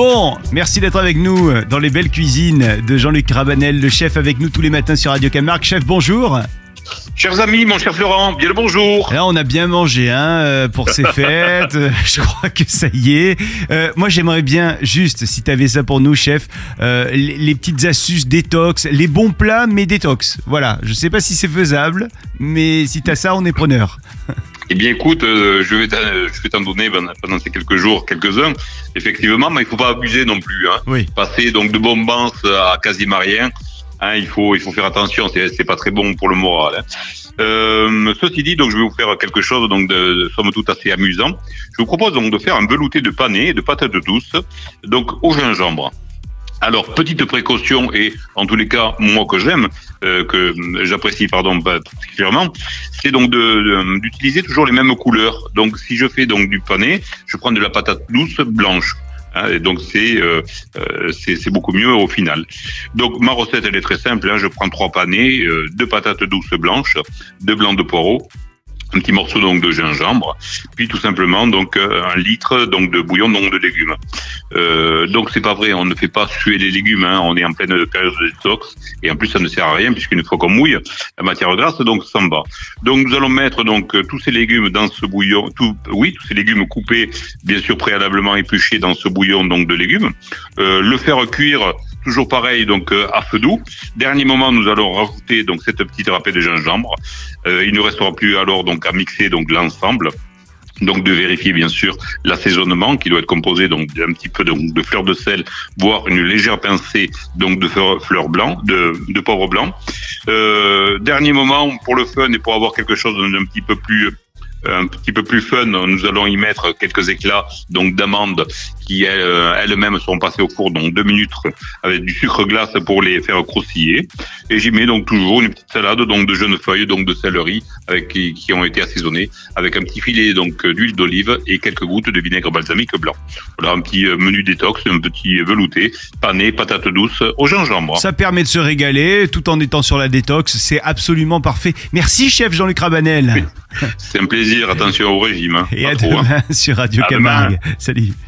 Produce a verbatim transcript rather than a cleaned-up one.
Bon, merci d'être avec nous dans les belles cuisines de Jean-Luc Rabanel, le chef avec nous tous les matins sur Radio Camargue. Chef, bonjour. Chers amis, mon cher Florent, bien le bonjour. Là, on a bien mangé hein, pour ces fêtes. Je crois que ça y est. Euh, moi, j'aimerais bien, juste, si tu avais ça pour nous, chef, euh, les, les petites astuces détox, les bons plats, mais détox. Voilà, je sais pas si c'est faisable, mais si tu as ça, on est preneur. Eh bien, écoute, euh, je vais t'en, je vais t'en donner pendant ces quelques jours, quelques-uns, effectivement, mais il faut pas abuser non plus. Hein. Oui. Passer donc de bonbons à quasiment rien. Hein, il faut, il faut faire attention, c'est, c'est pas très bon pour le moral. Hein. Euh, ceci dit, donc je vais vous faire quelque chose donc de, de somme toute assez amusant. Je vous propose donc de faire un velouté de panais et de patates douces, donc au gingembre. Alors, petite précaution et en tous les cas, moi que j'aime, euh, que j'apprécie pardon particulièrement, c'est donc de, de, d'utiliser toujours les mêmes couleurs. Donc, si je fais donc du panais, je prends de la patate douce blanche. Hein, et donc c'est, euh, euh, c'est c'est beaucoup mieux au final. Donc ma recette elle est très simple. Hein, je prends trois panais, euh, deux patates douces blanches, deux blancs de poireaux, un petit morceau donc de gingembre, puis tout simplement donc euh, un litre donc de bouillon donc de légumes. Euh, donc c'est pas vrai, on ne fait pas suer les légumes, hein, on est en pleine période de détox et en plus ça ne sert à rien puisqu'une fois qu'on mouille la matière grasse donc s'en va. Donc nous allons mettre donc tous ces légumes dans ce bouillon, tout, oui tous ces légumes coupés bien sûr préalablement épluchés dans ce bouillon donc de légumes, euh, le faire cuire. Toujours pareil, donc euh, à feu doux. Dernier moment, nous allons rajouter donc cette petite râpée de gingembre. Euh, il ne restera plus alors donc à mixer donc l'ensemble. Donc de vérifier bien sûr l'assaisonnement qui doit être composé donc d'un petit peu de, de fleur de sel, voire une légère pincée donc de fleurs blanc, de, de poivre blanc. Euh, dernier moment pour le fun et pour avoir quelque chose d'un petit peu plus un petit peu plus fun, nous allons y mettre quelques éclats donc d'amandes qui elles, elles-mêmes seront passées au four donc deux minutes avec du sucre glace pour les faire croustiller. Et j'y mets donc toujours une petite salade donc de jeunes feuilles donc de céleri avec qui, qui ont été assaisonnées avec un petit filet donc d'huile d'olive et quelques gouttes de vinaigre balsamique blanc. Voilà un petit menu détox, un petit velouté, pané, patates douces au gingembre. Ça permet de se régaler tout en étant sur la détox, c'est absolument parfait. Merci chef Jean-Luc Rabanel. Oui. C'est un plaisir, attention au régime. Hein. Et Pas à trop, demain hein. sur Radio À Camargue. demain. Salut.